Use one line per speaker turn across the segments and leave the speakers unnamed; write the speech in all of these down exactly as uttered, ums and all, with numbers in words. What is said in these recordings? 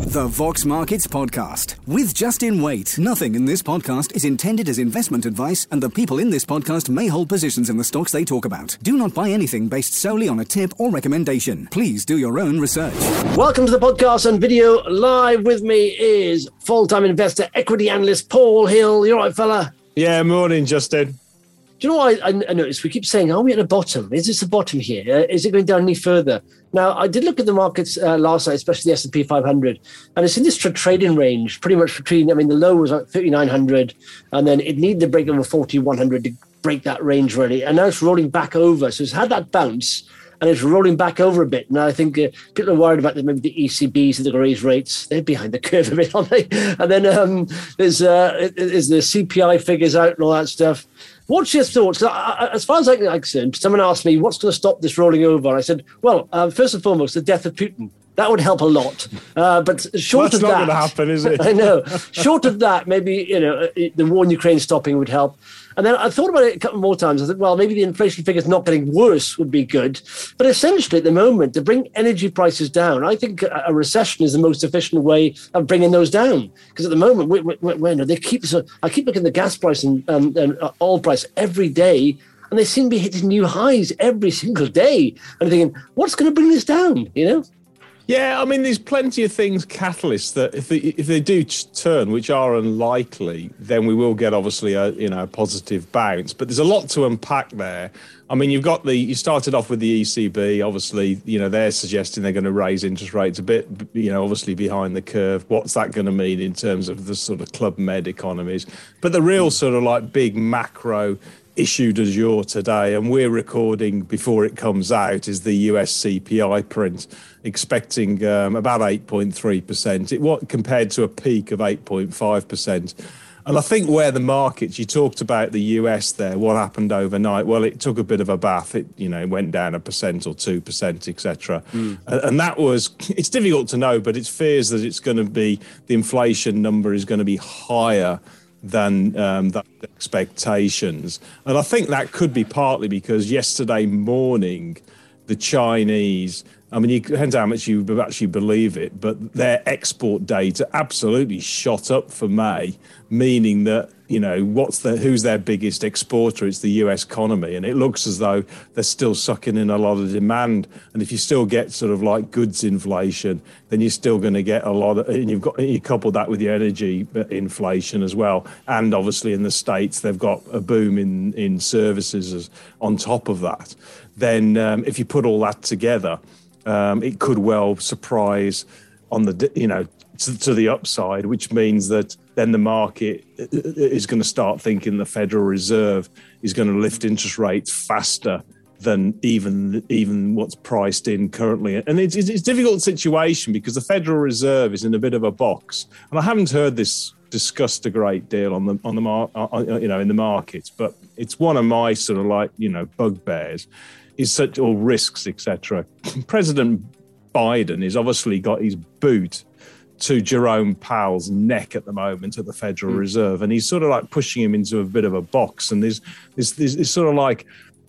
The Vox Markets Podcast with Justin Waite. Nothing in this podcast is intended as investment advice, and the people in this podcast may hold positions in the stocks they talk about. Do not buy anything based solely on a tip or recommendation. Please do your own research.
Welcome to the podcast and video. Live with me is full-time investor, equity analyst Paul Hill. You all right, fella?
Yeah, morning, Justin.
Do you know what I, I noticed? We keep saying, are we at the bottom? Is this the bottom here? Uh, is it going down any further? Now, I did look at the markets uh, last night, especially the S and P five hundred, and it's in this tra- trading range, pretty much between, I mean, the low was like thirty-nine hundred, and then it needed to break over forty-one hundred to break that range, really. And now it's rolling back over. So it's had that bounce, and it's rolling back over a bit. Now, I think uh, people are worried about that maybe the E C B, so they're going to raise rates. They're behind the curve a bit, aren't they? And then um, there's, uh, there's the C P I figures out and all that stuff. What's your thoughts? As far as I'm concerned, someone asked me, what's going to stop this rolling over? And I said, well, uh, first and foremost, the death of Putin. That would help a lot. Uh, but short
well,
of that...
That's not going to happen, is it?
I know. Short of that, maybe, you know, the war in Ukraine stopping would help. And then I thought about it a couple more times. I thought, well, maybe the inflation figures not getting worse would be good. But essentially, at the moment, to bring energy prices down, I think a recession is the most efficient way of bringing those down. Because at the moment, we, we, we, they keep so I keep looking at the gas price and, um, and oil price every day, and they seem to be hitting new highs every single day. And I'm thinking, what's going to bring this down? You know?
Yeah, I mean, there's plenty of things, catalysts, that if they, if they do turn, which are unlikely, then we will get obviously a you know a positive bounce. But there's a lot to unpack there. I mean, you've got the you started off with the E C B. Obviously, you know they're suggesting they're going to raise interest rates a bit. You know, obviously behind the curve. What's that going to mean in terms of the sort of Club Med economies? But the real sort of like big macro issue du jour today, and we're recording before it comes out, is the U S C P I print, expecting um, about eight point three percent, it what compared to a peak of eight point five percent. And I think where the markets, you talked about the U S there, what happened overnight? Well, it took a bit of a bath. It, you know, went down a percent or two percent, et cetera. Mm. And that was, it's difficult to know, but it's fears that it's going to be, the inflation number is going to be higher than um, the expectations. And I think that could be partly because yesterday morning, the Chinese, I mean, it depends how much you actually believe it, but their export data absolutely shot up for May, meaning that, you know, what's the, who's their biggest exporter? It's the U S economy. And it looks as though they're still sucking in a lot of demand. And if you still get sort of like goods inflation, then you're still going to get a lot of, and you've got, you couple that with the energy inflation as well. And obviously in the States, they've got a boom in, in services as, on top of that. Then um, if you put all that together, Um, it could well surprise on the, you know, to, to the upside, which means that then the market is going to start thinking the Federal Reserve is going to lift interest rates faster than even even what's priced in currently. And it's, it's a difficult situation because the Federal Reserve is in a bit of a box. And I haven't heard this discussed a great deal on the on the mar- you know in the markets, but it's one of my sort of like you know bugbears. Is such all risks, et cetera. President Biden has obviously got his boot to Jerome Powell's neck at the moment at the Federal mm. Reserve, and he's sort of like pushing him into a bit of a box. And there's, there's, there's, there's sort of like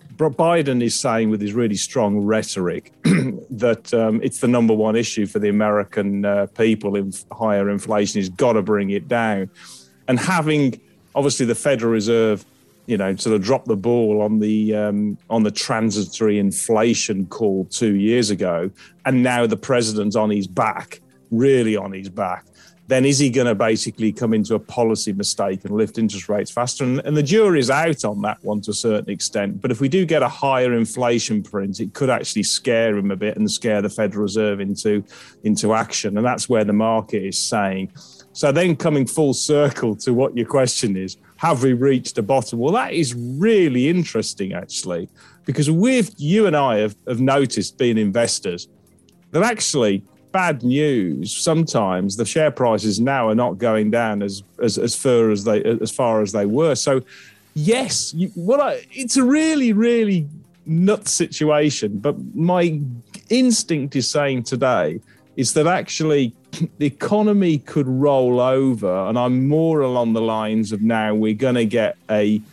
Biden is saying with his really strong rhetoric that um, it's the number one issue for the American uh, people in higher inflation. He's got to bring it down, and having obviously the Federal Reserve, you know, sort of dropped the ball on the um, on the transitory inflation call two years ago, and now the president's on his back, really on his back, then is he going to basically come into a policy mistake and lift interest rates faster? And, and the jury's out on that one to a certain extent. But if we do get a higher inflation print, it could actually scare him a bit and scare the Federal Reserve into, into action. And that's where the market is saying. So then coming full circle to what your question is, have we reached the bottom? Well, that is really interesting, actually, because we've, you and I have, have noticed, being investors, that actually bad news, sometimes the share prices now are not going down as as, as far as they as far as they were. So, yes, you, what I, it's a really, really nuts situation. But my instinct is saying today is that actually the economy could roll over, and I'm more along the lines of now we're going to get a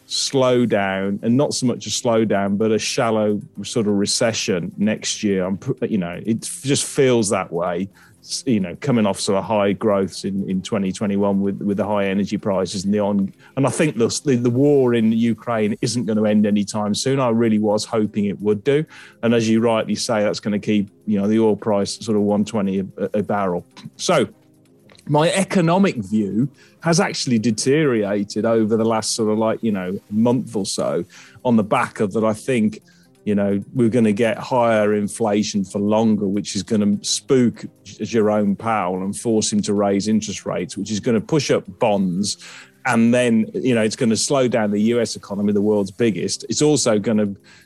slowdown, and not so much a slowdown, but a shallow sort of recession next year. I'm, you know, it just feels that way. You know, coming off sort of high growths in, in twenty twenty-one with, with the high energy prices and the on, and I think the, the the war in Ukraine isn't going to end anytime soon. I really was hoping it would do, and as you rightly say, that's going to keep, you know, the oil price sort of one twenty a, a barrel. So my economic view has actually deteriorated over the last sort of like, you know, month or so, on the back of that. I think, you know, we're going to get higher inflation for longer, which is going to spook Jerome Powell and force him to raise interest rates, which is going to push up bonds. And then, you know, it's going to slow down the U S economy, the world's biggest. It's also going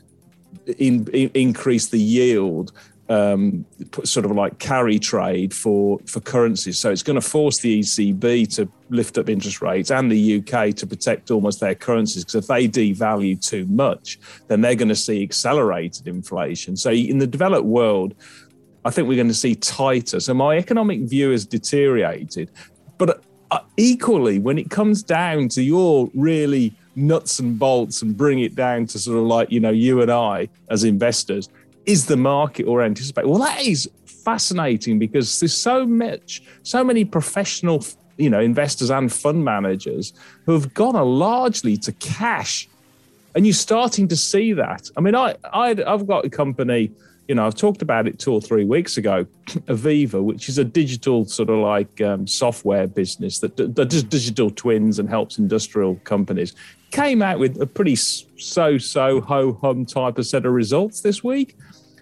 to in, in, increase the yield, um, sort of like carry trade for, for currencies. So it's going to force the E C B to lift up interest rates and the U K to protect almost their currencies, because if they devalue too much, then they're going to see accelerated inflation. So in the developed world, I think we're going to see tighter. So my economic view has deteriorated. But uh, equally, when it comes down to your really nuts and bolts and bring it down to sort of like, you know, you and I as investors, is the market or anticipate? Well, that is fascinating, because there's so much, so many professional, you know, investors and fund managers who have gone largely to cash, and you're starting to see that. I mean, I, I I've got a company, you know, I've talked about it two or three weeks ago, Aviva, which is a digital sort of like um, software business that, that does digital twins and helps industrial companies, came out with a pretty so-so ho-hum type of set of results this week.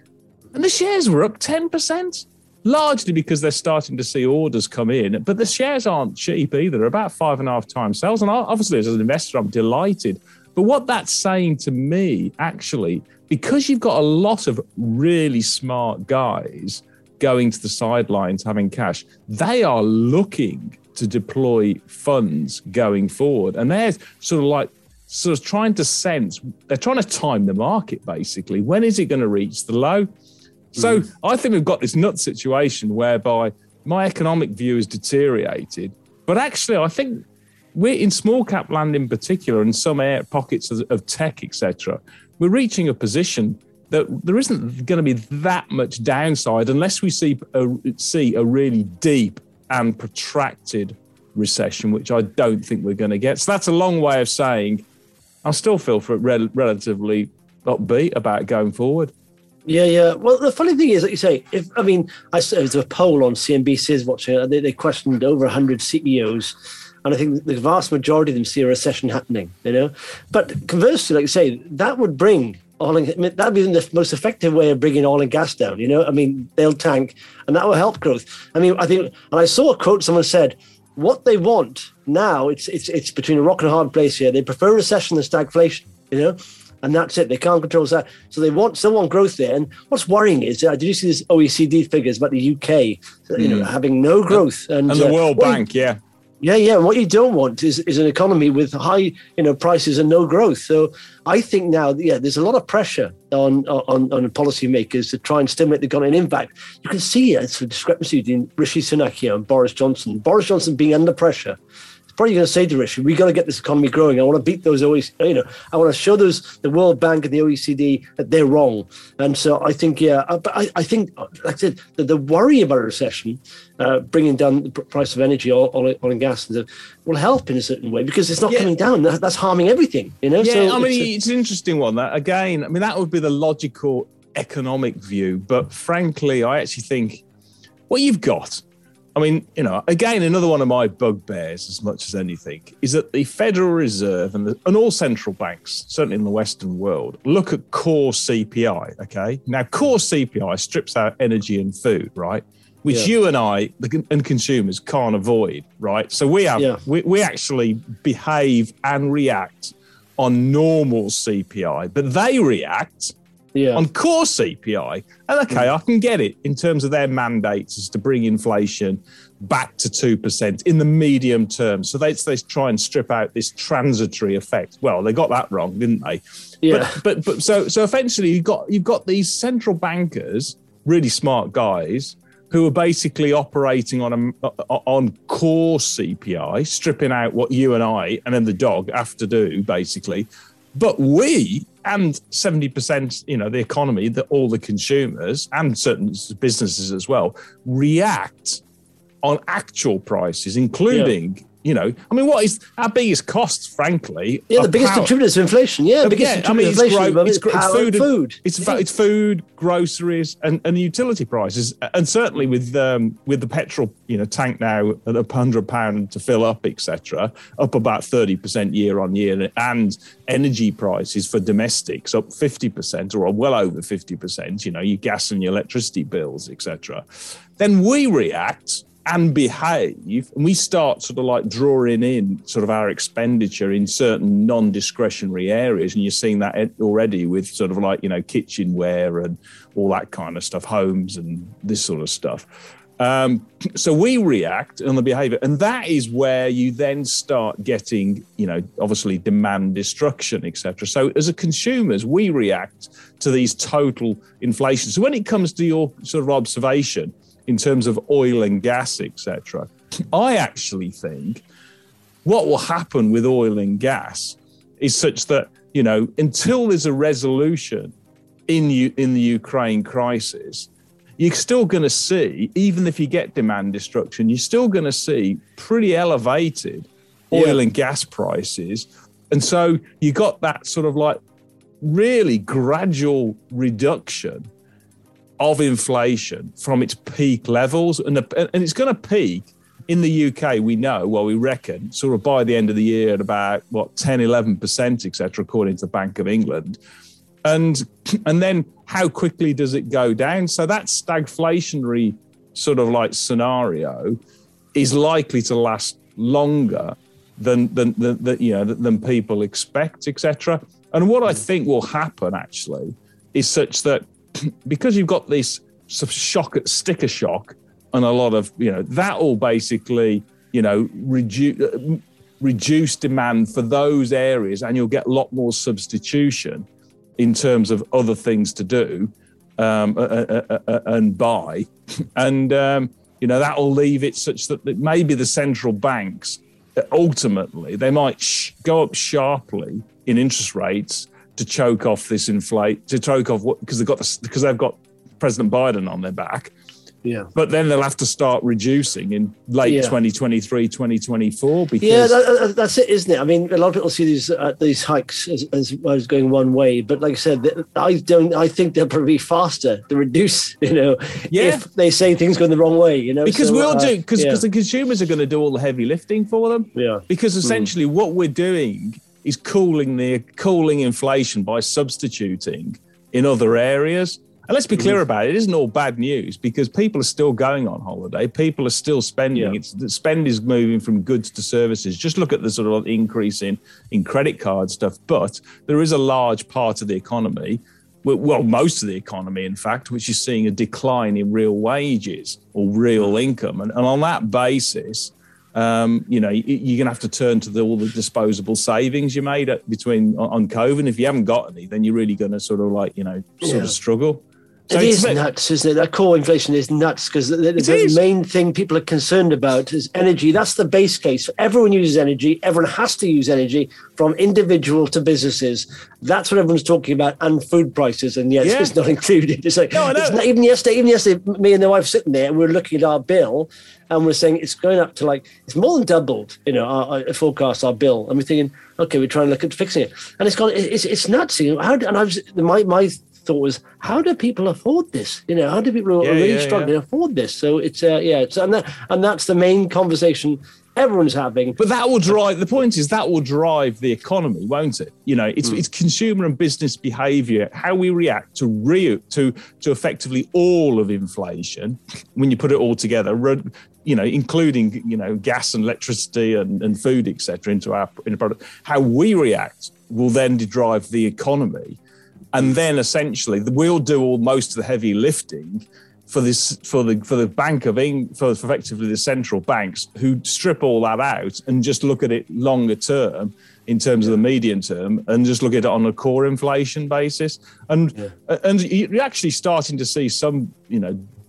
And the shares were up ten percent, largely because they're starting to see orders come in. But the shares aren't cheap either. They're about five and a half times sales. And obviously, as an investor, I'm delighted. But what that's saying to me, actually, because you've got a lot of really smart guys going to the sidelines having cash, they are looking to deploy funds going forward. And they're sort of like, sort of trying to sense, they're trying to time the market, basically. When is it going to reach the low? So mm. I think we've got this nut situation whereby my economic view has deteriorated. But actually, I think we're in small cap land in particular, and some air pockets of, of tech, et cetera, we're reaching a position that there isn't going to be that much downside unless we see a, see a really deep and protracted recession, which I don't think we're going to get. So that's a long way of saying I still feel for rel- relatively upbeat about going forward.
Yeah, yeah. Well, the funny thing is, like you say, if I mean, I saw there was a poll on C N B C's watching it. They, they questioned over one hundred C E Os, and I think the vast majority of them see a recession happening. You know, but conversely, like you say, that would bring oil and, I mean, that'd be the most effective way of bringing oil and gas down. You know, I mean, they'll tank, and that will help growth. I mean, I think, and I saw a quote. Someone said, "What they want now, it's it's it's between a rock and a hard place here. They prefer recession than stagflation." You know. And that's it. They can't control that. So they want, still want growth there. And what's worrying is, uh, did you see this O E C D figures about the U K, you know, mm. having no growth?
And, and the uh, World Bank, you, yeah.
Yeah, yeah. What you don't want is, is an economy with high, you know, prices and no growth. So I think now, yeah, there's a lot of pressure on on, on policymakers to try and stimulate the economy. And in fact, you can see it's a discrepancy between Rishi Sunak here and Boris Johnson. Boris Johnson being under pressure. Probably going to say to Rishi, we got to get this economy growing. I want to beat those O E C D, you know, I want to show those the World Bank and the O E C D that they're wrong. And so I think, yeah, but I, I think, like I said, the, the worry about a recession, uh, bringing down the price of energy, oil, oil, oil and gas, will help in a certain way because it's not yeah. coming down. That, that's harming everything, you know.
Yeah,
so
I mean,
it's, a,
it's an interesting one. That again, I mean, that would be the logical economic view. But frankly, I actually think what you've got. I mean, you know, again, another one of my bugbears, as much as anything, is that the Federal Reserve and, the, and all central banks, certainly in the Western world, look at core C P I, okay? Now, core C P I strips out energy and food, right? Which yeah. you and I and consumers can't avoid, right? So we have, yeah. we, we actually behave and react on normal C P I, but they react Yeah. on core C P I. And okay, mm. I can get it in terms of their mandates is to bring inflation back to two percent in the medium term. So they, they try and strip out this transitory effect. Well, they got that wrong, didn't they? Yeah. But but, but so so eventually you've got you've got these central bankers, really smart guys, who are basically operating on a on core C P I, stripping out what you and I and then the dog have to do, basically. But we and seventy percent, you know, the economy, that all the consumers and certain businesses as well react on actual prices, including. Yeah. You know, I mean, what is our biggest costs, frankly?
Yeah, the biggest power. contributors to inflation. Yeah, the biggest
yeah,
contributors
I mean,
to inflation.
It's, gro- it's,
it's
food, and,
food.
It's, yeah. it's food, groceries, and, and utility prices, and certainly with um, with the petrol, you know, tank now at a hundred pound to fill up, et cetera, up about thirty percent year on year, and energy prices for domestics up fifty percent or well over fifty percent. You know, your gas and your electricity bills, et cetera. Then we react and behave, and we start sort of like drawing in sort of our expenditure in certain non-discretionary areas, and you're seeing that already with sort of like, you know, kitchenware and all that kind of stuff, homes and this sort of stuff. Um, so we react on the behavior, and that is where you then start getting, you know, obviously demand destruction, et cetera. So as a consumers, we react to these total inflation. So when it comes to your sort of observation, in terms of oil and gas, et cetera, I actually think what will happen with oil and gas is such that, you know, until there's a resolution in U- in the Ukraine crisis, you're still going to see, even if you get demand destruction, you're still going to see pretty elevated oil yeah. and gas prices. And so you got that sort of like really gradual reduction of inflation from its peak levels, and the, and it's going to peak in the U K. We know, well, we reckon, sort of by the end of the year at about what ten, eleven percent, et cetera, according to the Bank of England, and and then how quickly does it go down? So that stagflationary sort of like scenario is likely to last longer than than, than, than you know than people expect, et cetera. And what I think will happen actually is such that, because you've got this sort of shock, sticker shock, and a lot of, you know, that will basically, you know, reduce reduce demand for those areas, and you'll get a lot more substitution in terms of other things to do um, uh, uh, uh, and buy, and um, you know, that will leave it such that maybe the central banks ultimately they might sh- go up sharply in interest rates to choke off this inflate, to choke off what, because they've got the, because they've got President Biden on their back.
Yeah.
But then they'll have to start reducing in late yeah. twenty twenty-three, twenty twenty-four. Because
yeah, that, that's it, isn't it? I mean, a lot of people see these uh, these hikes as, as, as going one way, but like I said, I don't. I think they'll probably be faster to reduce. You know,
yeah.
if they say things going the wrong way. You know,
because
so,
we'll
uh,
do because
yeah.
the consumers are going to do all the heavy lifting for them.
Yeah.
Because essentially, mm. what we're doing is cooling the cooling inflation by substituting in other areas. And let's be clear about it, it isn't all bad news, because people are still going on holiday. People are still spending. Yeah. It's, the spend is moving from goods to services. Just look at the sort of increase in, in credit card stuff. But there is a large part of the economy, well, most of the economy, in fact, which is seeing a decline in real wages or real income. And, and on that basis, Um, you know, you're going to have to turn to the, all the disposable savings you made at, between on COVID. And if you haven't got any, then you're really going to sort of like, you know, sort yeah. of struggle.
So it is nuts, isn't it? That core inflation is nuts, because the, the, the main thing people are concerned about is energy. That's the base case. Everyone uses energy. Everyone has to use energy, from individual to businesses. That's what everyone's talking about, and food prices. And yet yeah. it's not included. It's like,
no,
it's not, even yesterday, even yesterday, me and the wife sitting there, and we we're looking at our bill, and we're saying it's going up to like, it's more than doubled, you know, our, our forecast, our bill. And we're thinking, okay, we're trying to look at fixing it. And it's gone, it's, it's nuts. You know, how, and I was, my, my, thought was, how do people afford this? You know, how do people
yeah,
really
yeah,
struggle
yeah.
to afford this? So it's uh, yeah, it's and that, and that's the main conversation everyone's having.
But that will drive. The point is that will drive the economy, won't it? You know, it's mm. it's consumer and business behaviour, how we react to re- to to effectively all of inflation when you put it all together. You know, including, you know, gas and electricity and, and food, et cetera, into our in a product. How we react will then drive the economy. And then essentially we'll do all most of the heavy lifting for this for the for the Bank of England, for effectively the central banks, who strip all that out and just look at it longer term in terms of the medium term, and just look at it on a core inflation basis. And yeah. and you're actually starting to see some, you know,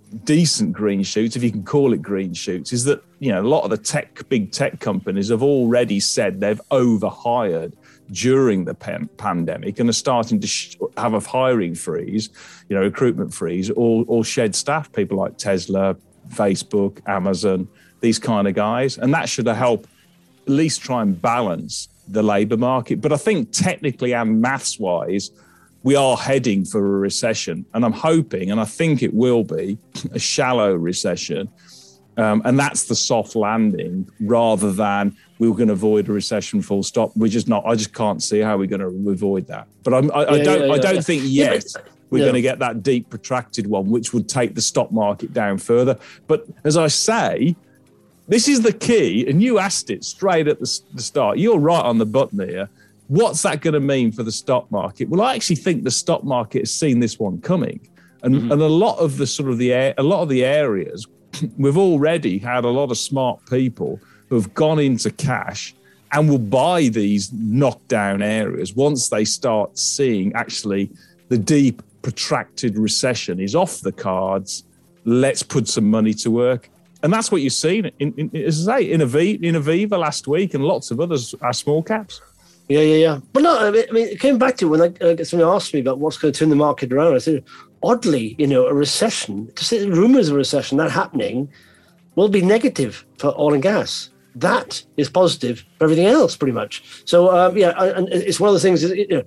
decent green shoots, if you can call it green shoots, is that, you know, a lot of the tech, big tech companies have already said they've overhired during the pan- pandemic and are starting to sh- have a hiring freeze, you know, recruitment freeze, or, or shed staff, people like Tesla, Facebook, Amazon, these kind of guys. And that should help at least try and balance the labour market. But I think technically and maths wise, we are heading for a recession, and I'm hoping, and I think it will be, a shallow recession. Um, and that's the soft landing rather than we were going to avoid a recession full stop. We're just not, I just can't see how we're going to avoid that. But I'm, I, yeah, I don't, yeah, yeah, I don't yeah. think yet yeah, but, we're yeah. going to get that deep protracted one, which would take the stock market down further. But as I say, this is the key, and you asked it straight at the, the start. You're right on the button here. What's that going to mean for the stock market? Well, I actually think the stock market has seen this one coming, and mm-hmm. and a lot of the sort of the a lot of the areas we've already had a lot of smart people who have gone into cash and will buy these knockdown areas once they start seeing actually the deep protracted recession is off the cards. Let's put some money to work. And that's what you've seen in, in, as I say, in Aviva, in Aviva last week, and lots of others are small caps.
Yeah, yeah, yeah. But no, I mean, it came back to when I, uh, someone asked me about what's going to turn the market around. I said, oddly, you know, a recession, just rumors of a recession, that happening, will be negative for oil and gas. That is positive for everything else, pretty much. So, um, yeah, and it's one of the things, you know,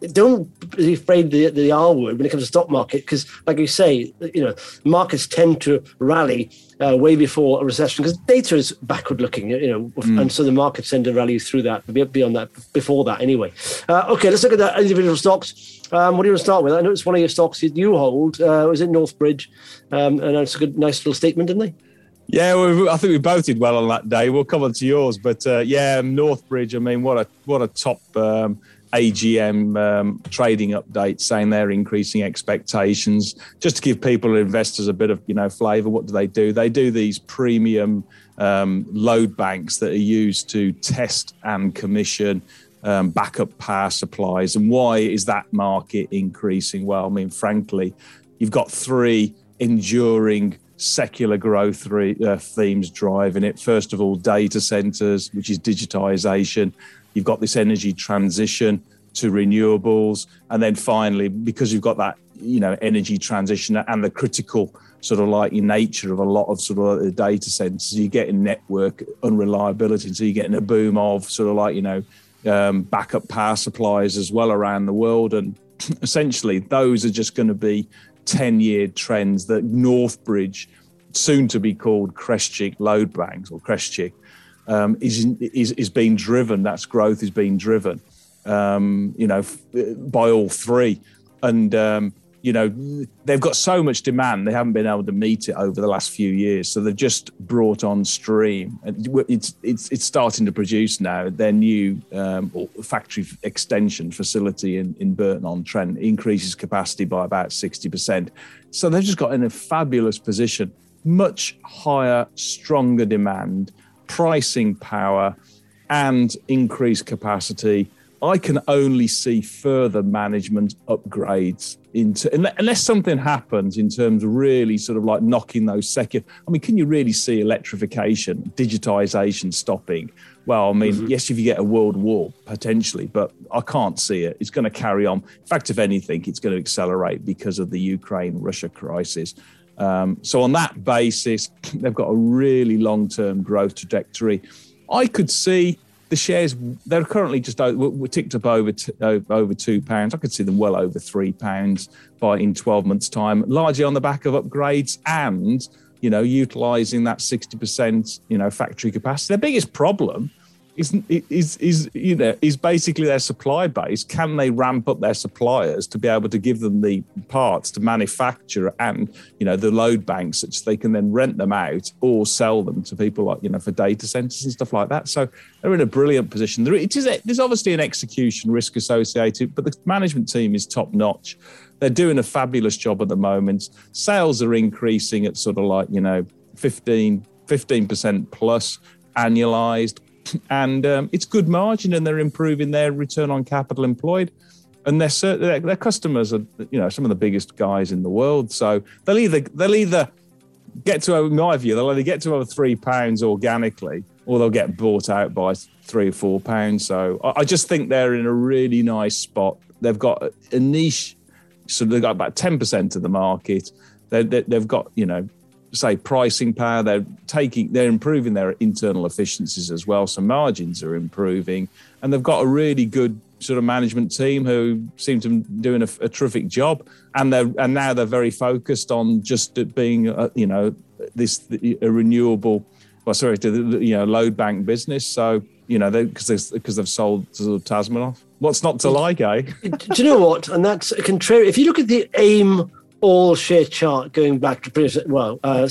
don't be afraid of the, the R word when it comes to stock market, because, like you say, you know, markets tend to rally uh, way before a recession because data is backward looking, you know, mm. and so the markets tend to rally through that, beyond that, before that anyway. Uh, okay, let's look at the individual stocks. Um, what do you want to start with? I know it's one of your stocks that you hold. Uh, was it Northbridge? Um, and it's a good, nice little statement, didn't they?
Yeah, well, I think we both did well on that day. We'll come on to yours, but uh, yeah, Northbridge. I mean, what a what a top um, A G M um, trading update, saying they're increasing expectations. Just to give people and investors a bit of, you know, flavour, what do they do? They do these premium um, load banks that are used to test and commission um, backup power supplies. And why is that market increasing? Well, I mean, frankly, you've got three enduring secular growth re- uh, themes driving it. First of all, data centres, which is digitisation. You've got this energy transition to renewables. And then finally, because you've got that, you know, energy transition and the critical sort of like nature of a lot of sort of the data centers, you're getting network unreliability. So you're getting a boom of sort of like, you know, um, backup power supplies as well around the world. And essentially those are just going to be ten-year trends that Northbridge, soon to be called Creschick Load Banks or Creschick, Um, is, is is being driven. That's growth is being driven, um, you know, f- by all three, and um, you know they've got so much demand they haven't been able to meet it over the last few years. So they've just brought on stream, and it's it's it's starting to produce now. Their new um, factory extension facility in in Burton-on-Trent increases capacity by about sixty percent. So they've just got in a fabulous position, much higher, stronger demand, pricing power, and increased capacity. I can only see further management upgrades into, unless something happens in terms of really sort of like knocking those secular. I mean, can you really see electrification, digitization stopping? Well, I mean, mm-hmm. yes, if you get a world war, potentially, but I can't see it. It's going to carry on. In fact, if anything, it's going to accelerate because of the Ukraine-Russia crisis. Um, so on that basis, they've got a really long-term growth trajectory. I could see the shares, they're currently just over, we're ticked up over t- over two pounds. I could see them well over three pounds by in twelve months' time, largely on the back of upgrades and, you know, utilising that sixty percent, you know, factory capacity. Their biggest problem is, is, is, you know, is basically their supply base. Can they ramp up their suppliers to be able to give them the parts to manufacture and, you know, the load banks such they can then rent them out or sell them to people like, you know, for data centers and stuff like that. So they're in a brilliant position. There, it is, there's obviously an execution risk associated, but the management team is top notch. They're doing a fabulous job at the moment. Sales are increasing at sort of like, you know, fifteen percent plus annualized. And um, it's good margin, and they're improving their return on capital employed. And their, their their customers are, you know, some of the biggest guys in the world. So they'll either they'll either get to, in my view, they'll either get to over three pounds organically, or they'll get bought out by three or four pounds. So I, I just think they're in a really nice spot. They've got a, a niche, so they've got about ten percent of the market. They, they, they've got, you know, say pricing power. They're taking, they're improving their internal efficiencies as well. So margins are improving, and they've got a really good sort of management team who seem to be doing a, a terrific job. And they're and now they're very focused on just it being, a, you know, this a renewable, well, sorry, to the, you know, load bank business. So, you know, because they, because they've sold to Tasmanoff. What's not to like, eh?
Do you know what? And that's contrary. If you look at the AIM all share chart going back to, well, uh,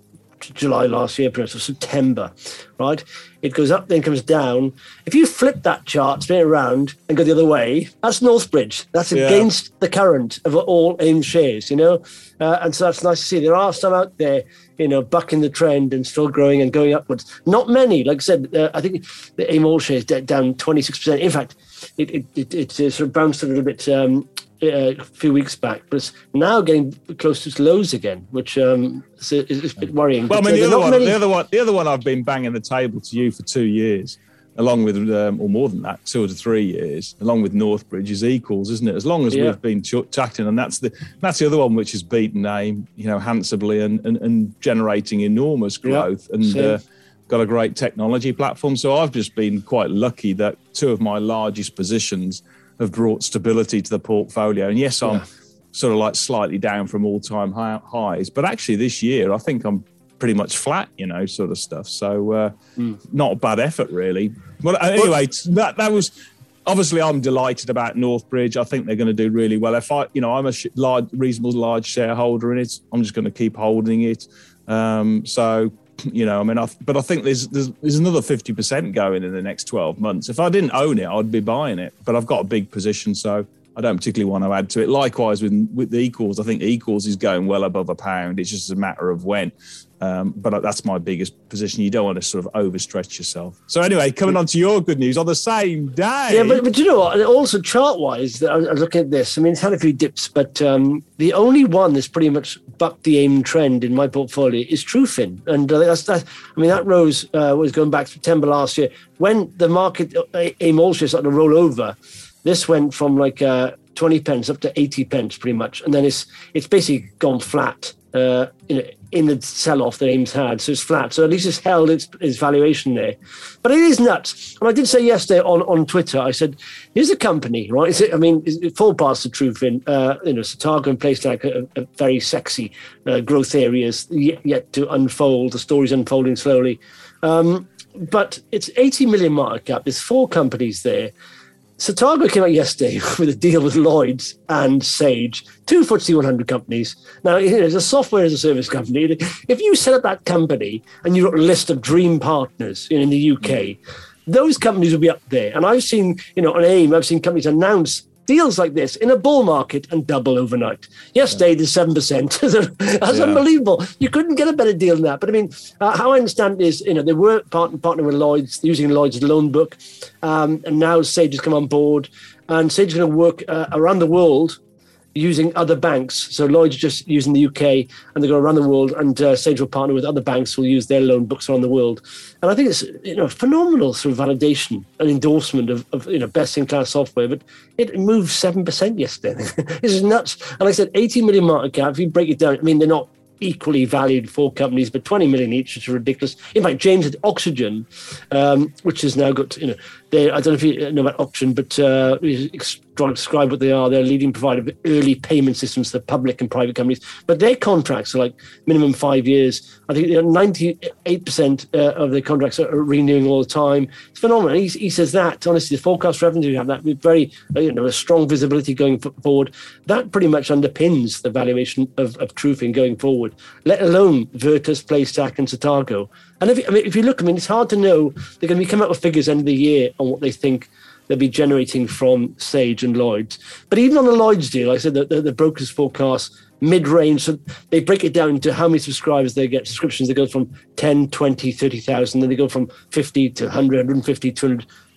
July last year, perhaps, or September, right? It goes up, then comes down. If you flip that chart, spin it around and go the other way, that's Northbridge. That's yeah. against the current of all AIM shares, you know? Uh, and so that's nice to see. There are some out there, you know, bucking the trend and still growing and going upwards. Not many. Like I said, uh, I think the AIM all shares down twenty-six percent. In fact, it it, it, it uh, sort of bounced a little bit um, a few weeks back, but it's now getting close to its lows again, which um, is, is a bit worrying.
Well,
but,
I mean,
uh,
the other one,
many...
the other one, the other one, I've been banging the table to you for two years, along with, um, or more than that, two to three years, along with Northbridge, is Equals, isn't it? As long as yeah. we've been ch- chatting, and that's the that's the other one which has beaten AIM, you know, handsomely and and, and generating enormous growth yeah, and uh, got a great technology platform. So I've just been quite lucky that two of my largest positions have brought stability to the portfolio. And yes, I'm yeah. sort of like slightly down from all-time high, highs, but actually this year I think I'm pretty much flat, you know, sort of stuff. So uh, mm. not a bad effort, really. But anyway, that that was obviously, I'm delighted about Northbridge. I think they're going to do really well. If I, you know, I'm a large, reasonable large shareholder in it, I'm just going to keep holding it. Um, so. You know, I mean, I, but I think there's, there's there's another fifty percent going in the next twelve months. If I didn't own it, I'd be buying it. But I've got a big position, so I don't particularly want to add to it. Likewise with with the Equals, I think Equals is going well above a pound. It's just a matter of when. Um, but that's my biggest position. You don't want to sort of overstretch yourself. So anyway, coming on to your good news on the same day.
Yeah, but, but you know what? Also chart-wise, I was looking at this. I mean, it's had a few dips, but um, the only one that's pretty much bucked the AIM trend in my portfolio is Trufin. And uh, that's that. I mean, that rose uh, was going back to September last year. When the market, uh, AIM all shares started to roll over, this went from like uh, twenty pence up to eighty pence pretty much. And then it's it's basically gone flat. Uh, you know, in the sell-off that AIM's had, so it's flat. So at least it's held its, its valuation there. But it is nuts. And I did say yesterday on, on Twitter, I said, here's a company, right? Is it, I mean, it's full past the truth in, uh, you know, Cetargo and Playstack are, are very sexy uh, growth areas yet, yet to unfold. The story's unfolding slowly. Um, but it's eighty million market cap. There's four companies there. Cetargo came out yesterday with a deal with Lloyds and Sage, two F T S E one hundred companies. Now, you know, it's a software as a service company. If you set up that company and you've got a list of dream partners in the U K, those companies will be up there. And I've seen, you know, on AIM, I've seen companies announce deals like this in a bull market and double overnight. Yesterday, there's seven percent. That's yeah. unbelievable. You couldn't get a better deal than that. But I mean, uh, how I understand is, you know, they were partner, partner with Lloyds, using Lloyds' loan book. Um, and now Sage has come on board. And Sage is going to work uh, around the world using other banks. So Lloyds just using the U K, and they go around the world, and uh, Sage will partner with other banks who will use their loan books around the world. And I think it's, you know, phenomenal sort of validation and endorsement of, of you know, best-in-class software. But it moved seven percent yesterday. This is nuts. And like I said, eighty million market cap, if you break it down, I mean, they're not equally valued, four companies, but twenty million each, which is ridiculous. In fact, James had Oxygen, um, which has now got, you know, they, I don't know if you know about Oxygen, but uh, trying to describe what they are. They're a leading provider of early payment systems to public and private companies. But their contracts are like minimum five years. I think ninety-eight percent uh, of their contracts are renewing all the time. It's phenomenal. He, he says that, honestly, the forecast revenue you have, that with very, uh, you know, a strong visibility going forward, that pretty much underpins the valuation of, of Trufin going forward, let alone Virtus, Playstack and Cetargo. And if, I mean, if you look, I mean, it's hard to know. They're going to be coming out with figures end of the year on what they think they'll be generating from Sage and Lloyds. But even on the Lloyds deal, like I said, the, the, the brokers forecast mid-range. So they break it down into how many subscribers they get, subscriptions. They go from ten, twenty, thirty thousand. Then they go from fifty to one hundred, one hundred fifty, two hundred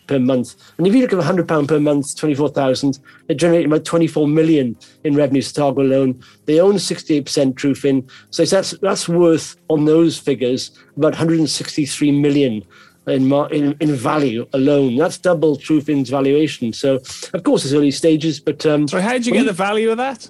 per month. And if you look at one hundred pounds per month, twenty-four thousand, they're generating about twenty-four million in revenue, Cetargo alone. They own sixty-eight percent Trufin. So that's that's worth, on those figures, about one hundred sixty-three million in, in, in value alone. That's double Trufin's valuation. So, of course, it's early stages. But um,
So how did you get the value of that?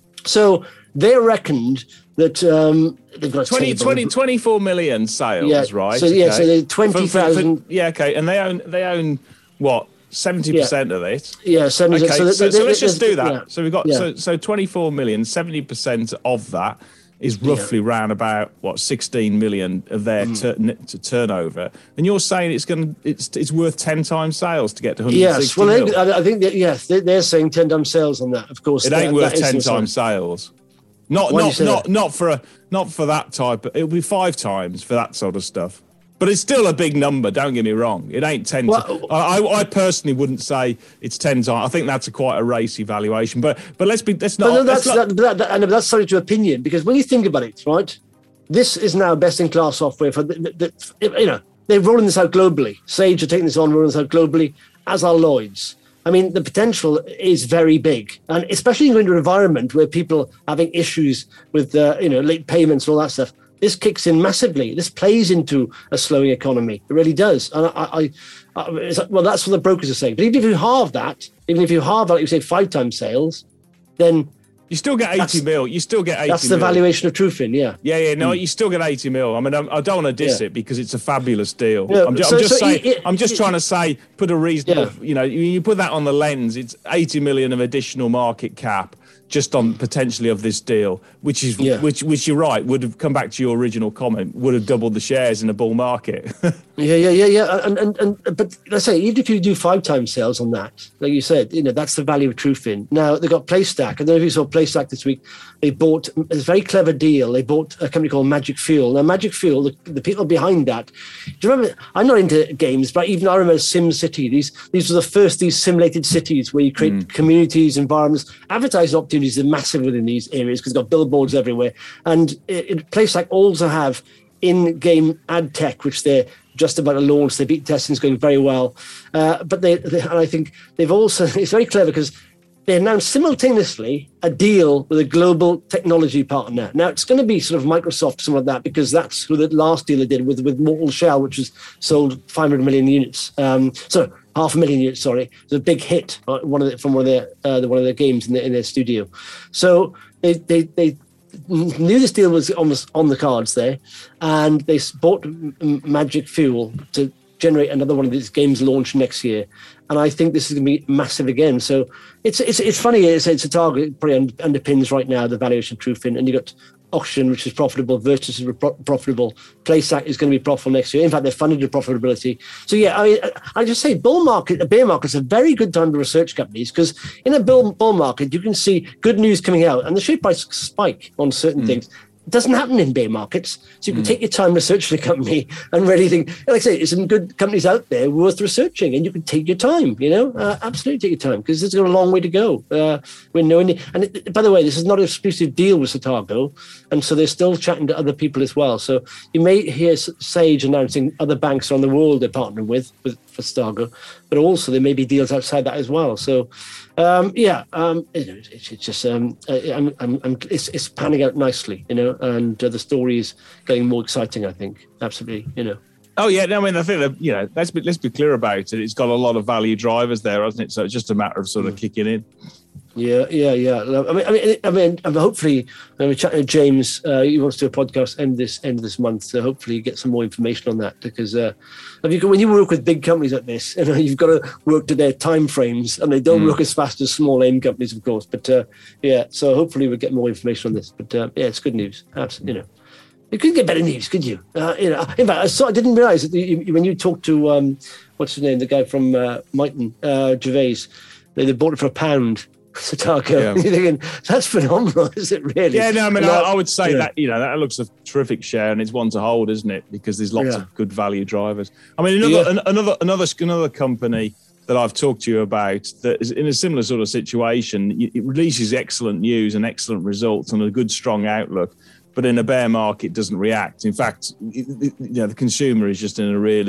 So they reckoned that um, they've got
twenty, twenty, twenty-four million sales,
yeah,
right?
So yeah,
okay.
so they're twenty thousand.
Yeah, okay, and they own they own what seventy yeah. percent of it.
Yeah, seventy.
Okay, so, so, so let's just do that.
Yeah.
So we've got
yeah.
so so twenty-four million, seventy percent of that is roughly yeah. round about what sixteen million of their mm. tur- to turnover, and you're saying it's going to it's it's worth ten times sales to get to one hundred sixty.
Yes, well,
mil.
I, I think that yes, they, they're saying ten times sales on that. Of course,
it ain't
that,
worth
that
ten times sales. Not
Why
not not
that?
not for a not for that type. Of, it'll be five times for that sort of stuff. But it's still a big number. Don't get me wrong. It ain't ten.
Well,
to, I, I personally wouldn't say it's ten times. I think that's a quite a racy valuation. But but let's be. Let's not.
But no, that's
let's not,
that, that, that, and that's subject to opinion, because when you think about it, right, this is now best in class software for the, the, the, you know they're rolling this out globally. Sage are taking this on, rolling this out globally, as are Lloyd's. I mean, the potential is very big, and especially in an environment where people are having issues with, uh, you know, late payments and all that stuff. This kicks in massively. This plays into a slowing economy. It really does. And I, I, I it's like, well, that's what the brokers are saying. But even if you halve that, even if you halve that, like you say five times sales, then
you still get eighty mil. You still get eighty.
That's the
mil.
valuation of Trufin, yeah.
Yeah, yeah. No, mm. you still get eighty mil. I mean, I'm, I don't want to diss yeah. it because it's a fabulous deal. No, I'm, just, so, I'm just so saying. It, it, I'm just it, trying to say, put a reasonable. Yeah. You know, you, you put that on the lens. It's eighty million of additional market cap just on potentially of this deal, which is yeah. which which you're right would have come back to your original comment, would have doubled the shares in a bull market.
yeah, yeah, yeah, yeah. And, and and but let's say even if you do five times sales on that, like you said, you know that's the value of Trufin. Now they've got PlayStack. I don't know if you saw PlayStack this week. They bought a very clever deal. They bought a company called Magic Fuel. Now Magic Fuel, the, the people behind that. Do you remember? I'm not into games, but even I remember Sim City. These these were the first these simulated cities where you create mm. communities, environments, advertising opportunities. Are massive within these areas because it's got billboards everywhere, and it, it PlayStack also have in-game ad tech, which they're just about to launch. Their beta testing is going very well, uh, but they, they and I think they've also it's very clever because they announced simultaneously a deal with a global technology partner. Now it's going to be sort of Microsoft, something like that, because that's who the last deal they did with with Mortal Shell, which has sold five hundred million units. Um, so. Half a million units, sorry. It was a big hit, uh, one of the, from one of their uh, one of their games in, the, in their studio. So they, they they knew this deal was almost on the cards there, and they bought Magic Fuel to generate another one of these games launch next year. And I think this is going to be massive again. So it's it's it's funny. It's, it's a target. It probably underpins right now the valuation of Trufin, and you got Oxygen, which is profitable, Virtus is pro- profitable, PlayStack is going to be profitable next year. In fact, they're funded to profitability. So yeah, I I just say bull market, a bear market is a very good time to research companies, because in a bull, bull market, you can see good news coming out and the share price spike on certain mm. things. It doesn't happen in bear markets. So you can mm. take your time researching a company and really think, like I say, there's some good companies out there worth researching, and you can take your time, you know, uh, absolutely take your time, because it's got a long way to go. Uh, we're knowing, and it, by the way, this is not an exclusive deal with Cetargo, and so they're still chatting to other people as well. So you may hear Sage announcing other banks around the world they're partnering with, with for Cetargo, but also there may be deals outside that as well. So um, yeah, um, it, it's, it's just um, I'm, I'm, I'm, it's, it's panning out nicely, you know. And uh, the story is getting more exciting, I think. Absolutely, you know.
Oh yeah, no, I mean, I think that, you know, let's be let's be clear about it. It's got a lot of value drivers there, hasn't it? So it's just a matter of sort of mm. kicking in.
Yeah, yeah, yeah. I mean, I mean, I mean, I mean hopefully, I'm chatting to James. Uh, he wants to do a podcast end this end of this month, so hopefully, you get some more information on that. Because uh, if you, when you work with big companies like this, you know, you've got to work to their time frames, and they don't mm. work as fast as small AIM companies, of course. But uh, yeah, so hopefully, we'll get more information on this. But uh, yeah, it's good news. Absolutely, you know. You couldn't get better news, could you? Uh, you know, in fact, I, saw, I didn't realise that you, when you talked to um, what's his name, the guy from uh, Mighton, uh, Gervais, they, they bought it for a pound. Cetargo. Yeah. You're thinking, that's phenomenal, is it really?
Yeah, no, I mean,
that,
I, I would say
yeah.
that, you know, that looks a terrific share, and it's one to hold, isn't it? Because there's lots
yeah.
of good value drivers. I mean, another, yeah. an, another, another, another company that I've talked to you about that is in a similar sort of situation. It releases excellent news and excellent results and a good, strong outlook, but in a bear market doesn't react. In fact, you know, the consumer is just in a really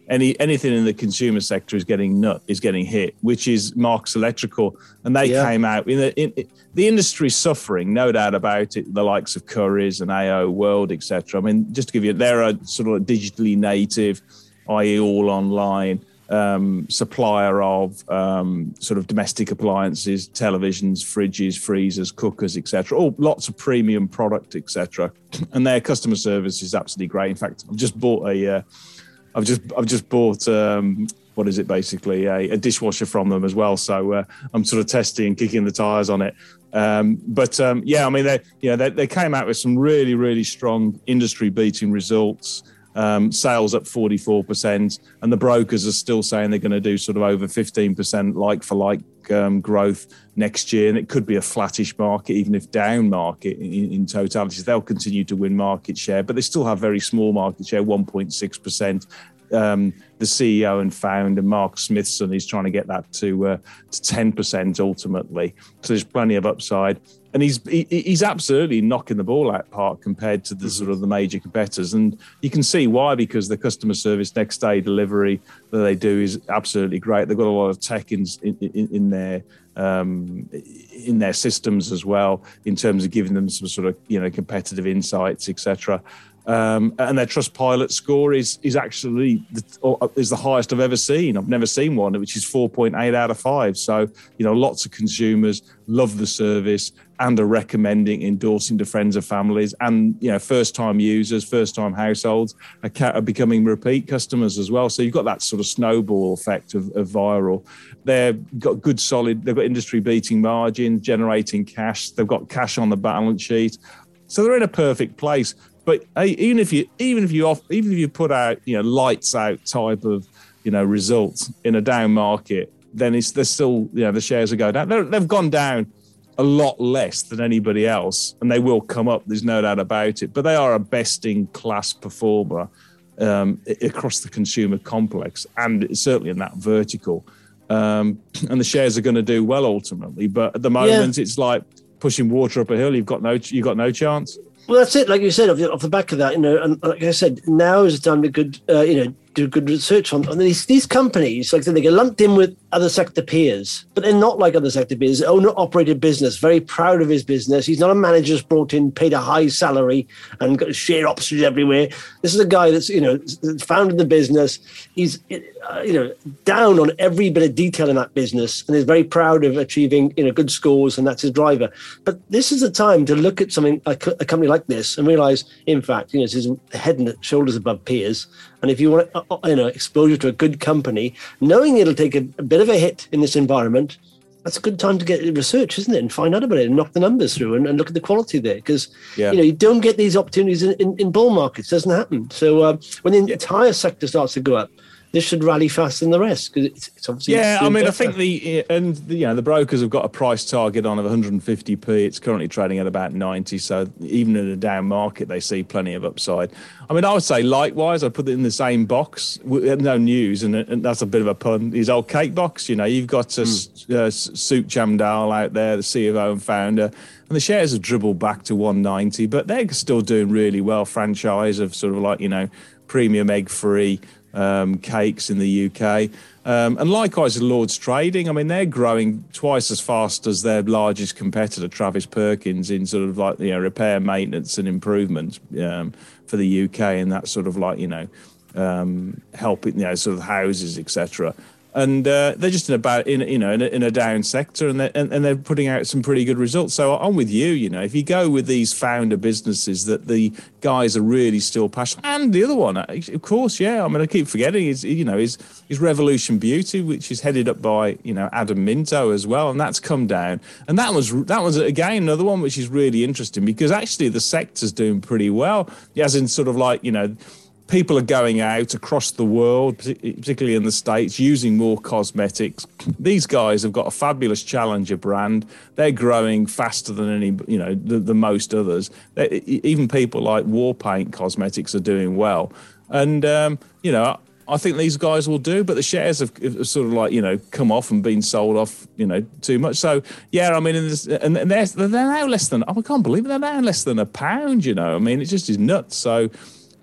any anything in the consumer sector is getting nut is getting hit, which is Marks Electrical, and they yeah. came out in the in, in, the industry suffering, no doubt about it. The likes of Currys and A O World, et cetera. I mean, just to give you, they're a sort of digitally native, that is, all online um, supplier of um, sort of domestic appliances, televisions, fridges, freezers, cookers, et cetera. All lots of premium product, et cetera. And their customer service is absolutely great. In fact, I've just bought a. Uh, I've just I've just bought um, what is it basically a, a dishwasher from them as well. So uh, I'm sort of testing and kicking the tires on it. Um, but um, yeah, I mean they you know they, they came out with some really really strong industry beating results. Um, sales up forty-four percent, and the brokers are still saying they're going to do sort of over fifteen percent like for like um, growth next year, and it could be a flattish market, even if down market in, in totality. They'll continue to win market share, but they still have very small market share, one point six percent. Um, the C E O and founder, Mark Smithson, is trying to get that to uh, to ten percent ultimately. So there's plenty of upside. And he's he, he's absolutely knocking the ball out of the park compared to the sort of the major competitors. And you can see why, because the customer service, next day delivery that they do is absolutely great. They've got a lot of tech in, in, in their um, in their systems as well, in terms of giving them some sort of, you know, competitive insights, et cetera. Um, and their Trustpilot score is is actually the, is the highest I've ever seen. I've never seen one, which is four point eight out of five. So, you know, lots of consumers love the service and are recommending, endorsing to friends and families, and, you know, first-time users, first-time households are, are becoming repeat customers as well. So you've got that sort of snowball effect of, of viral. They've got good, solid, they've got industry-beating margins, generating cash. They've got cash on the balance sheet. So they're in a perfect place. But hey, even if you even if you off even if you put out, you know, lights out type of, you know, results in a down market, then it's they're still, you know, the shares are going down. They're, they've gone down a lot less than anybody else, and they will come up. There's no doubt about it. But they are a best in class performer um, across the consumer complex, and certainly in that vertical. Um, and the shares are going to do well ultimately. But at the moment, yeah. it's like pushing water up a hill. You've got no you've got no chance.
Well, that's it. Like you said, off the, off the back of that, you know, and like I said, now is the time to good, uh, you know, do good research on, on these these companies. Like I said, they get lumped in with other sector peers, but they're not like other sector peers. Owner operated business, very proud of his business. He's not a manager who's brought in, paid a high salary, and got share options everywhere. This is a guy that's, you know, founded the business. He's, uh, you know, down on every bit of detail in that business, and is very proud of achieving, you know, good scores, and that's his driver. But this is the time to look at something like a company like this and realize, in fact, you know, this is head and shoulders above peers. And if you want, you know, exposure to a good company, knowing it'll take a, a bit of a hit in this environment, that's a good time to get research, isn't it? And find out about it and knock the numbers through and, and look at the quality there. Because, yeah. you know, you don't get these opportunities in, in, in bull markets. It doesn't happen. So uh, when the entire sector starts to go up, this should rally faster than the rest, because it's, it's obviously
yeah. I mean,
better.
I think the and the, you know the brokers have got a price target on of one hundred fifty p. It's currently trading at about ninety. So even in a down market, they see plenty of upside. I mean, I would say likewise, I put it in the same box. No news, and, and that's a bit of a pun. His old cake box. You know, you've got uh, mm. uh, Sukh Chamdal out there, the C E O and founder. And the shares have dribbled back to one ninety, but they're still doing really well. Franchise of sort of like, you know, premium egg-free um, cakes in the U K. Um, and likewise, Lord's Trading. I mean, they're growing twice as fast as their largest competitor, Travis Perkins, in sort of like, you know, repair, maintenance and improvement um, for the U K, and that sort of like, you know, um, helping, you know, sort of houses, et cetera. And uh, they're just in about in you know in a, in a down sector, and they're, and, and they're putting out some pretty good results. So I'm with you. You know, if you go with these founder businesses that the guys are really still passionate, and the other one, of course, yeah. I mean, I keep forgetting is you know is is Revolution Beauty, which is headed up by you know Adam Minto as well, and that's come down. And that was that was again another one which is really interesting, because actually the sector's doing pretty well, as in sort of like you know. People are going out across the world, particularly in the States, using more cosmetics. These guys have got a fabulous challenger brand. They're growing faster than any, you know, the, the most others. They, even people like Warpaint Cosmetics are doing well. And, um, you know, I think these guys will do, but the shares have, have sort of like, you know, come off and been sold off, you know, too much. So, yeah, I mean, in this, and they're, they're now less than, oh, I can't believe it, they're now less than a pound, you know. I mean, it just is nuts. So,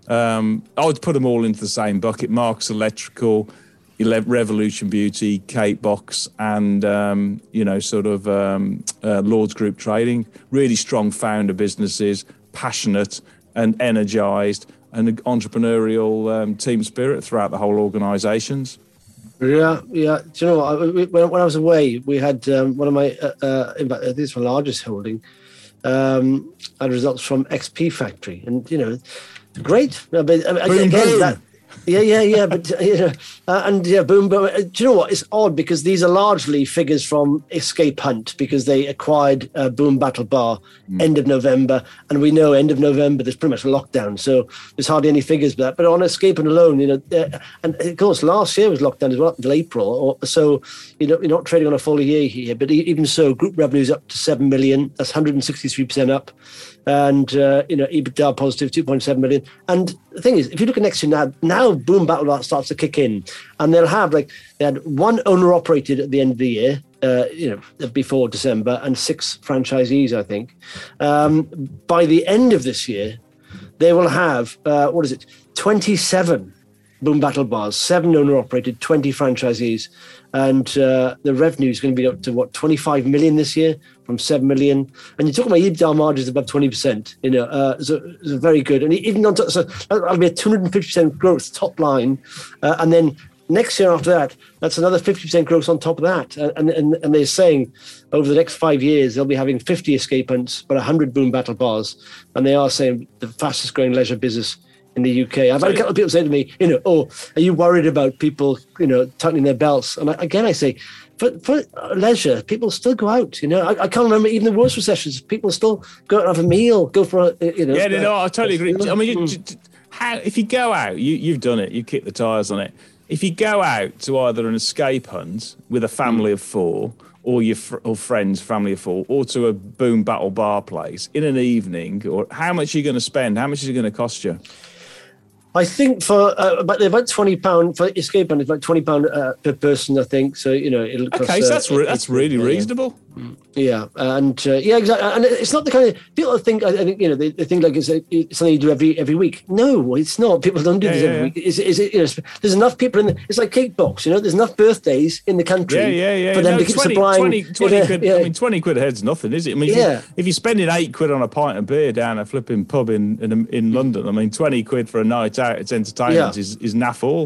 Um, I would put them all into the same bucket. Marks Electrical, Revolution Beauty, Kate Box, and um, you know, sort of um, uh, Lords Group Trading. Really strong founder businesses, passionate and energised, and entrepreneurial um, team spirit throughout the whole organisations.
Yeah, yeah. Do you know what? When, when I was away, we had um, one of my, uh, uh, in fact, this is my largest holding, um, had results from X P Factory, and you know, great. I mean, I mean,
boom,
again,
boom.
that. Yeah, yeah, yeah, but you know, uh, and yeah, boom, boom. Uh, do you know what? It's odd because these are largely figures from Escape Hunt because they acquired uh, Boom Battle Bar mm. end of November, and we know end of November there's pretty much a lockdown, so there's hardly any figures for that. But on Escape Hunt alone, you know, uh, and of course last year was lockdown as well up until April, or so. You know, you're not trading on a full year here, but even so, group revenue's up to seven million. That's one hundred sixty-three percent up. And, uh, you know, EBITDA positive, two point seven million. And the thing is, if you look at next year now, now Boom Battle Bar starts to kick in. And they'll have, like, they had one owner-operated at the end of the year, uh, you know, before December, and six franchisees, I think. Um, by the end of this year, they will have, uh, what is it, twenty-seven Boom Battle Bars, seven owner-operated, twenty franchisees. And uh, the revenue is going to be up to, what, twenty-five million this year from seven million. And you're talking about EBITDA margins above twenty percent, you know, uh, so, so very good. And even on top, so that'll be a two hundred fifty percent growth top line. Uh, and then next year after that, that's another fifty percent growth on top of that. And, and, and they're saying over the next five years, they'll be having fifty Escape Hunts, but one hundred Boom Battle Bars. And they are saying the fastest growing leisure business in the U K. I've had a couple of people say to me, you know, oh, are you worried about people, you know, tightening their belts? And I, again, I say, for, for leisure, people still go out. You know, I, I can't remember even the worst recessions. People still go out and have a meal, go for a, you know.
Yeah, no,
uh,
no, I totally agree. I mean, you,
mm.
how if you go out, you, you've done it. You kick the tires on it. If you go out to either an escape hunt with a family mm. of four, or your fr- or friends, family of four, or to a Boom Battle Bar place in an evening, or how much are you going to spend? How much is it going to cost you?
I think for uh, about they're about twenty pound for Escape Hunt. It's about twenty pound uh, per person, I think. So you know, it'll cost,
okay. So that's re-
uh,
that's really
yeah.
reasonable.
Yeah, and uh, yeah, exactly. And it's not the kind of people think. I think you know they, they think like it's, a, it's something you do every every week. No, it's not. People don't do
yeah,
this
yeah,
every
yeah.
week. Is is it? You know, there's enough people in. The, it's like Cake Box. You know, there's enough birthdays in the country.
Yeah, yeah, yeah.
For them
no,
to keep
twenty,
supplying.
twenty, twenty
yeah,
quid.
yeah.
I mean, twenty quid a head's nothing, is it? I mean,
yeah.
if, you, if you're spending eight quid on a pint of beer down a flipping pub in in, in London, I mean, twenty quid for a night out, it's entertainment
Yeah.
is is naff all.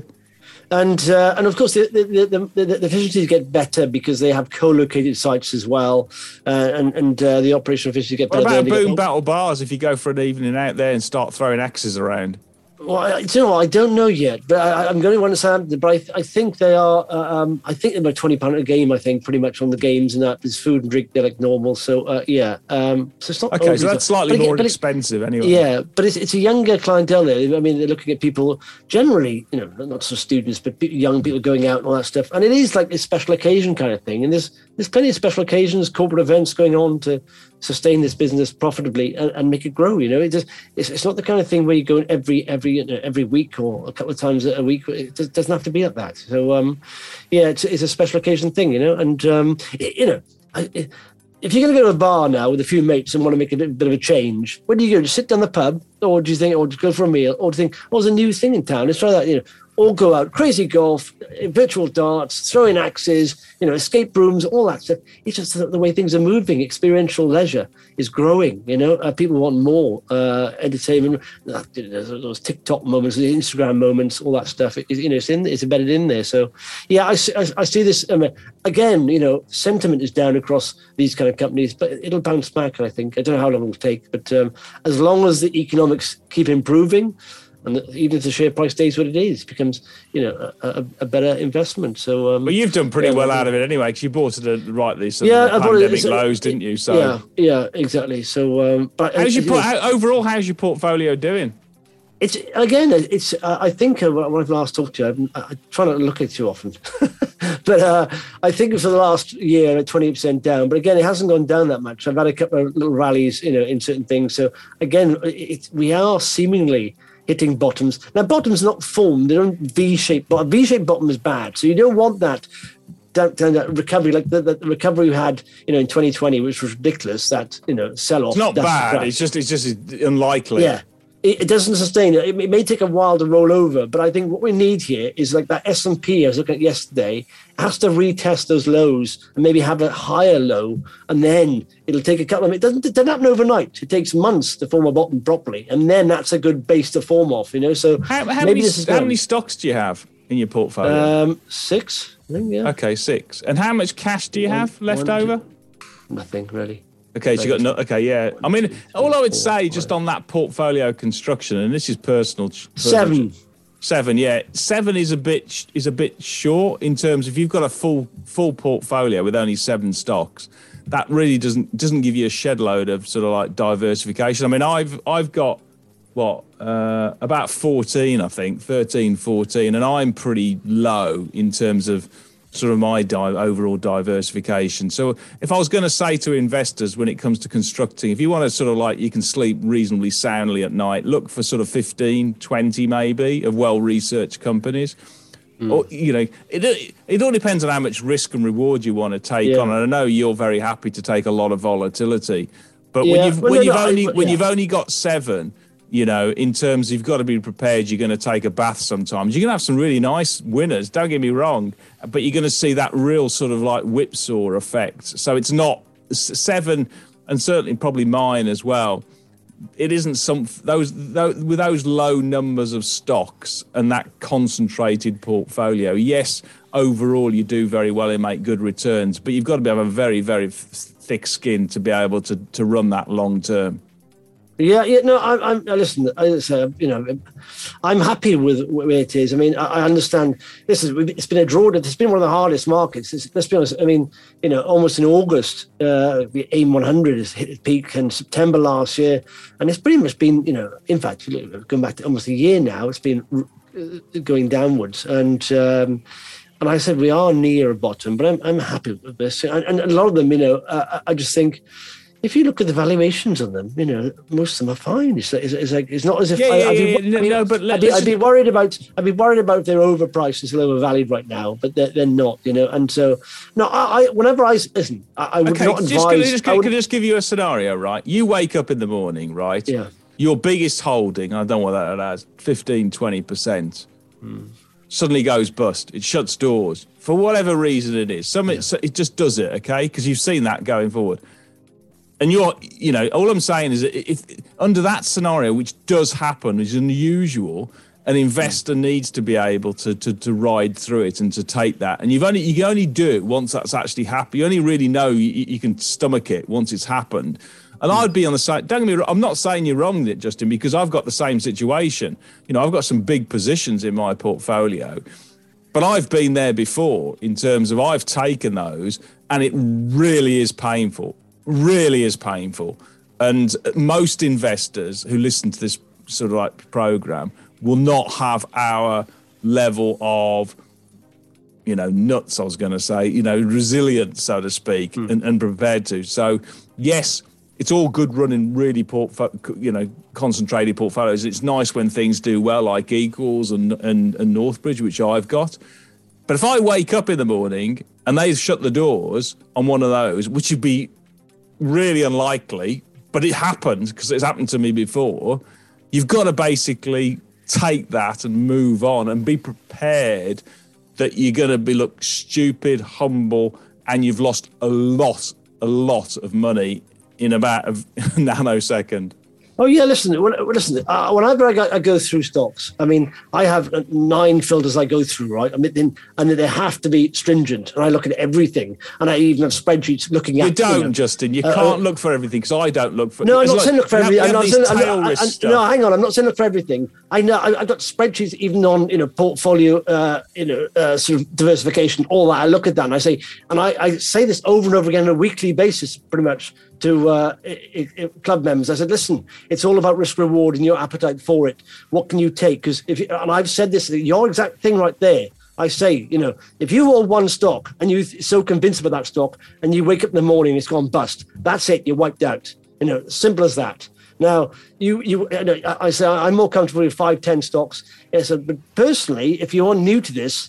And uh, and of course the the, the, the the efficiencies get better because they have co-located sites as well, uh, and and uh, the operational efficiency get
What
better.
about Boom
get...
Battle Bars if you go for an evening out there and start throwing axes around?
Well, I, you know, I don't know yet, but I, I'm going to understand. But I, I think they are. Uh, um, I think they're about twenty pound a game. I think pretty much on the games and that. There's food and drink. They're like normal. So uh, yeah. Um, so it's not
okay. So that's slightly
but
more
again,
expensive
it,
anyway.
Yeah, but it's it's a younger clientele there. I mean, they're looking at people generally, you know, not just students, but young people going out and all that stuff. And it is like a special occasion kind of thing. And there's there's plenty of special occasions, corporate events going on to sustain this business profitably and, and make it grow. You know, it just it's, it's not the kind of thing where you go every every you know, every week or a couple of times a week. It just doesn't have to be like that. So um, yeah, it's it's a special occasion thing. You know, and um, it, you know, I, it, if you're going to go to a bar now with a few mates and want to make a bit, bit of a change, where do you go? Just sit down the pub, or do you think, or just go for a meal, or do you think, oh, there's a new thing in town? Let's try that. You know. All go out, crazy golf, virtual darts, throwing axes, you know, escape rooms, all that stuff. It's just the way things are moving. Experiential leisure is growing, you know. Uh, people want more uh, entertainment. Uh, those TikTok moments, the Instagram moments, all that stuff. It, you know, it's in, it's embedded in there. So, yeah, I, I, I see this um, again. You know, sentiment is down across these kind of companies, but it'll bounce back. I think. I don't know how long it'll take, but um, as long as the economics keep improving. And even if the share price stays what it is, it becomes, you know, a, a better investment. So, um,
well, you've done pretty
yeah,
well out of it anyway, because you bought it at rightly some
yeah,
pandemic
it,
lows, didn't you? So,
yeah, yeah, exactly. So, um, but
how's your
it,
port- how, overall? How's your portfolio doing?
It's again, it's. Uh, I think uh, when I've last talked to you, I, I try not to look at it too often, but uh, I think for the last year at twenty percent down. But again, it hasn't gone down that much. I've had a couple of little rallies, you know, in certain things. So again, it, we are seemingly hitting bottoms. Now, bottoms are not formed. They don't V-shaped. But a V-shaped bottom is bad. So you don't want that down, down that recovery, like the, the recovery we had, you know, in twenty twenty, which was ridiculous. That, you know, sell-off.
It's not bad. It's just, it's just unlikely.
Yeah. it, it doesn't sustain it. It may take a while to roll over, but I think what we need here is like that S and P I was looking at yesterday has to retest those lows and maybe have a higher low, and then it'll take a couple of. It doesn't. It doesn't happen overnight. It takes months to form a bottom properly, and then that's a good base to form off. You know, so
how, how
maybe
many
this is
how
good.
many stocks do you have in your portfolio?
Um, six. I think, yeah.
Okay, six. And how much cash do you
One-
have left
one,
over?
two- Nothing really.
Okay, so you got no. Okay, yeah. I mean,
two,
all I would
four,
say
five.
just on that portfolio construction, and this is personal. personal
Seven.
Seven, yeah. Seven is a bit is a bit short in terms of you've got a full full portfolio with only seven stocks. That really doesn't doesn't give you a shed load of sort of like diversification. I mean, I've I've got what uh, about fourteen, I think, thirteen, fourteen, and I'm pretty low in terms of sort of my di- overall diversification. So if I was going to say to investors when it comes to constructing, if you want to sort of like you can sleep reasonably soundly at night, look for sort of fifteen, twenty maybe of well-researched companies. Mm. Or, you know, it it all depends on how much risk and reward you want to take
Yeah.
on. And I know you're very happy to take a lot of volatility, but
Yeah.
when you've
Well,
when
no,
you've
no, I-
only when
yeah.
you've only got seven, you know, in terms you've got to be prepared. You're going to take a bath sometimes. You're going to have some really nice winners. Don't get me wrong, but you're going to see that real sort of like whipsaw effect. So it's not seven, and certainly probably mine as well. It isn't some those, those with those low numbers of stocks and that concentrated portfolio. Yes, overall you do very well and make good returns, but you've got to be have a very very thick skin to be able to to run that long term.
Yeah, yeah, no, I'm, I'm listen, I say, you know, I'm happy with where it is. I mean, I, I understand this is, it's been a draw, it's been one of the hardest markets. It's, let's be honest, I mean, you know, almost in August, uh, the AIM one hundred has hit its peak in September last year. And it's pretty much been, you know, in fact, going back to almost a year now, it's been going downwards. And, um, and I said, we are near a bottom, but I'm, I'm happy with this. And, and a lot of them, you know, uh, I just think, if you look at the valuations on them, you know, most of them are fine. It's, it's, it's like it's not as if
Yeah,
I,
yeah,
I'd,
yeah,
be,
yeah.
I mean,
No, but let-
I'd, be,
let's
I'd be
just-
worried about I'd be worried about if they're overpriced and still overvalued right now, but they're, they're not, you know. And so, no, I, I whenever I listen, I, I would
Okay,
not
just,
advise.
can I just,
I would,
can I just give you a scenario, right? You wake up in the morning, right?
Yeah.
Your biggest holding, I don't know what that has, fifteen, twenty percent, hmm. suddenly goes bust. It shuts doors for whatever reason it is. Some yeah. it, it just does it, okay? Because you've seen that going forward. And you're, you know, all I'm saying is that if under that scenario, which does happen, is unusual, an investor needs to be able to, to to ride through it and to take that. And you've only you can only do it once that's actually happened. You only really know you, you can stomach it once it's happened. And I'd be on the side. Don't get me wrong, I'm not saying you're wrong, Justin, because I've got the same situation. You know, I've got some big positions in my portfolio, but I've been there before in terms of I've taken those, and it really is painful. Really is painful. And most investors who listen to this sort of like program will not have our level of, you know, nuts, I was going to say, you know, resilience, so to speak, mm. and, and prepared to. So, yes, it's all good running really, portfo- you know, concentrated portfolios. It's nice when things do well, like Equals and, and, and Northbridge, which I've got. But if I wake up in the morning and they've shut the doors on one of those, which would be really unlikely, but it happens because it's happened to me before, you've got to basically take that and move on and be prepared that you're going to be look stupid, humble, and you've lost a lot, a lot of money in about a nanosecond.
Oh yeah, listen. When, listen. Uh, whenever I go, I go through stocks, I mean, I have nine filters I go through, right? I mean, then, and they have to be stringent, and I look at everything, and I even have spreadsheets looking at.
You don't,
you know,
Justin. You
uh,
can't look for everything because I don't look for.
No, I'm not
like,
saying look for everything. I'm not saying. I'm not, I, I, no, hang on. I'm not saying look for everything. I know. I, I've got spreadsheets even on, you know, portfolio, uh, you know, uh, sort of diversification, all that. I look at that and I say, and I, I say this over and over again on a weekly basis, pretty much, to uh, it, it, club members. I said, listen, it's all about risk reward and your appetite for it. What can you take? Because if you, and I've said this, your exact thing right there. I say, you know, if you hold one stock and you're so convinced about that stock and you wake up in the morning, it's gone bust. That's it. You're wiped out. You know, simple as that. Now, you, you, you know, I say I'm more comfortable with five, ten stocks. Yes, but personally, if you're new to this,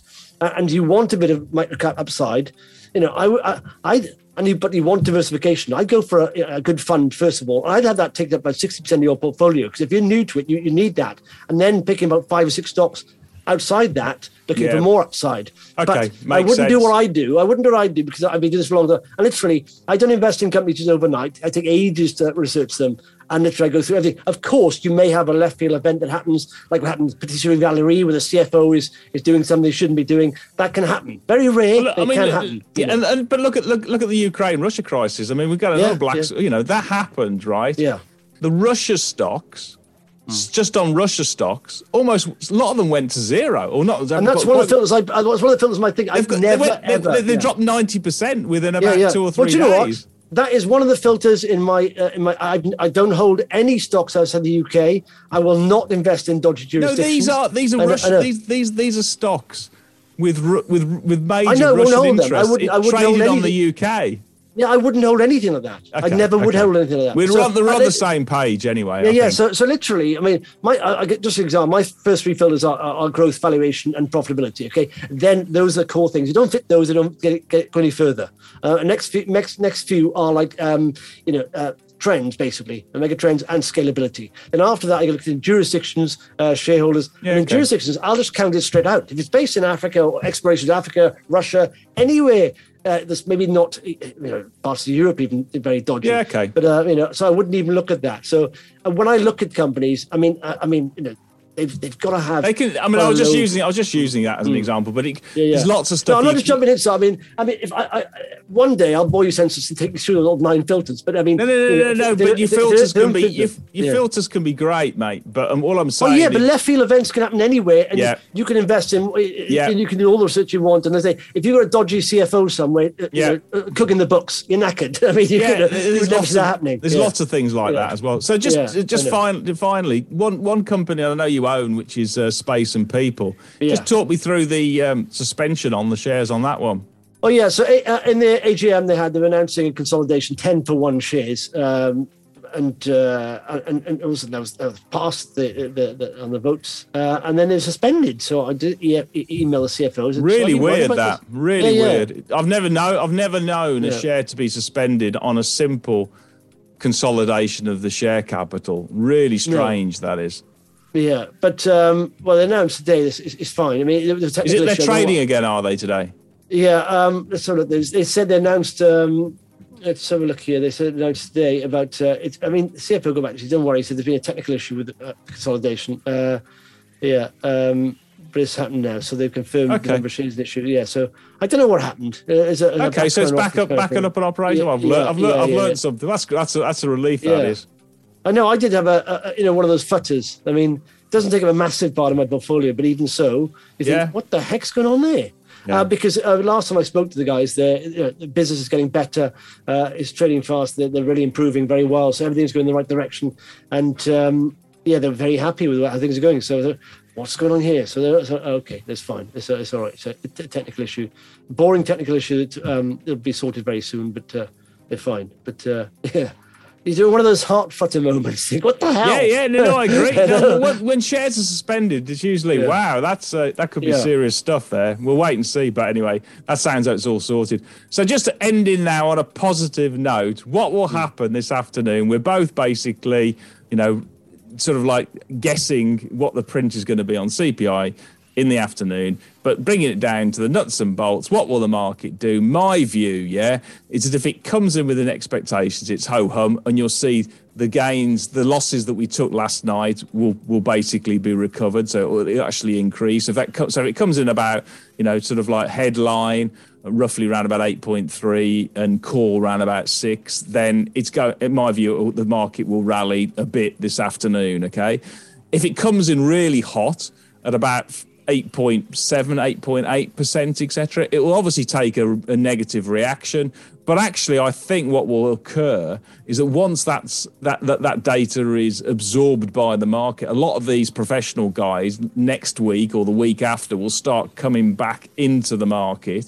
and you want a bit of microcap upside, you know, I, I, I and you, but you want diversification, I'd go for a, a good fund, first of all. I'd have that take up about sixty percent of your portfolio, because if you're new to it, you, you need that. And then picking about five or six stocks outside that, looking yeah. for more upside.
Okay,
but I wouldn't
sense.
do what I do. I wouldn't do what I do, because I've been doing this for longer. And literally, I don't invest in companies just overnight. I take ages to research them. And literally, I go through everything. Of course, you may have a left field event that happens, like what happened particularly Valerie, where the C F O is, is doing something they shouldn't be doing. That can happen. Very rare, well, look, but I mean, it can happen.
Yeah, and, and, but look at look look at the Ukraine-Russia crisis. I mean, we've got another yeah, black. Yeah. You know, that happened, right?
Yeah.
The Russia stocks. Just on Russia stocks, almost a lot of them went to zero, or not.
And that's one of the filters. I that's one of the filters. I think I've got, never
they went,
ever.
They, they yeah. dropped ninety percent within about yeah, yeah. two or three
well, do you know
days.
What? That is one of the filters in my uh, in my. I, I don't hold any stocks outside the U K. I will not invest in dodgy jurisdictions.
No, these are these are
know,
Russian. These these these are stocks with with with major
I know,
Russian
hold
interests.
Them. I wouldn't, I wouldn't
traded
hold
on the U K.
Yeah, I wouldn't hold anything like that. Okay, I never would okay. hold anything like that.
We're
so,
on, the, we're on the same page anyway.
Yeah,
I
yeah.
think.
So, so literally, I mean, my I, I get just an example. My first three filters are, are, are growth, valuation, and profitability. Okay, then those are the core things. You don't fit those, they don't get, get go any further. Uh, next, few, next, next few are like um, you know. Uh, trends, basically, the mega trends and scalability. Then after that, I look at jurisdictions, uh, shareholders.
Yeah,
and in
okay.
jurisdictions, I'll just count it straight out. If it's based in Africa or exploration of Africa, Russia, anywhere uh, that's maybe not, you know, parts of Europe even very dodgy.
Yeah, okay.
But uh, you know, so I wouldn't even look at that. So uh, when I look at companies, I mean, I, I mean, you know. They've, they've got to have.
They can. I mean, I was just using. I was just using that as an mm. example, but it, yeah, yeah. there's lots of stuff.
No, I'm not just jumping in. So I mean, I mean, if I, I one day I'll bore you senseless and take you through all nine filters. But I mean,
no, no, no,
you
no,
know,
no.
they,
But your
they,
filters
they,
can be.
Your,
your your
yeah.
filters can be great, mate. But um, all I'm saying.
Oh yeah,
is,
but left field events can happen anywhere, and
yeah.
you can invest in.
Yeah.
And you can do all the research you want. And they say, if you've got a dodgy C F O somewhere,
yeah.
you know, cooking the books, you're knackered. I mean, you
yeah,
could, there's lots of that happening.
There's
yeah.
lots of things like
yeah.
that as well. So just
yeah,
just finally, finally, one one company I know you own, which is uh, Space and People.
Yeah.
Just talk me through the um, suspension on the shares on that one.
Oh yeah, so uh, in the A G M they had they were announcing a consolidation ten for one shares, um, and, uh, and and it was that was, that was passed the, the, the on the votes, uh, and then it was suspended. So I did e- e- email the C F Os.
Really
so
weird that.
This?
Really
yeah, yeah.
weird. I've never know. I've never known
yeah.
a share to be suspended on a simple consolidation of the share capital. Really strange
no.
that is.
Yeah, but um, well, they announced today this is, is fine. I mean, the
is it they're trading again? Are they today?
Yeah, um, let's have a look. They said they announced. Um, let's have a look here. They said announced today about. Uh, it's. I mean, C F O go back. She don't worry. He said there's been a technical issue with uh, consolidation. Uh, yeah, um, but it's happened now. So they've confirmed
okay.
the number of shares issue. Yeah. So I don't know what happened. Uh, is it,
okay, so it's back up, back up and operational.
Yeah,
I've learned.
Yeah,
I've learned,
yeah,
I've
yeah,
learned
yeah.
something. That's that's a, that's a relief.
Yeah.
That is.
I know. I did have a, a you know one of those futters. I mean. Doesn't take up a massive part of my portfolio, but even so, you think,
yeah.
what the heck's going on there? Yeah. Uh, because uh, last time I spoke to the guys, the, you know, the business is getting better, uh, it's trading fast, they're, they're really improving very well, so everything's going in the right direction. And um, yeah, they're very happy with how things are going. So what's going on here? So, they're, so okay, that's fine. It's, it's all right. It's a t- technical issue, boring technical issue that um, it'll be sorted very soon, but uh, they're fine. But uh, yeah. You're doing one of those heart flutter moments. Think, what the hell?
Yeah, yeah, no, no I agree. No, when, when shares are suspended, it's usually yeah. wow. That's uh, that could be yeah. serious stuff. There, we'll wait and see. But anyway, that sounds like it's all sorted. So just to end in now on a positive note, what will happen this afternoon? We're both basically, you know, sort of like guessing what the print is going to be on C P I in the afternoon, but bringing it down to the nuts and bolts, what will the market do? My view, yeah, is that if it comes in within expectations, it's ho-hum, and you'll see the gains, the losses that we took last night will will basically be recovered, so it will actually increase. If that co- so if it comes in about, you know, sort of like headline, roughly around about eight point three and core around about six, then it's go. In my view, the market will rally a bit this afternoon, okay? If it comes in really hot at about eight point seven, eight point eight percent, et cetera. It will obviously take a, a negative reaction, but actually I think what will occur is that once that's, that, that, that data is absorbed by the market, a lot of these professional guys next week or the week after will start coming back into the market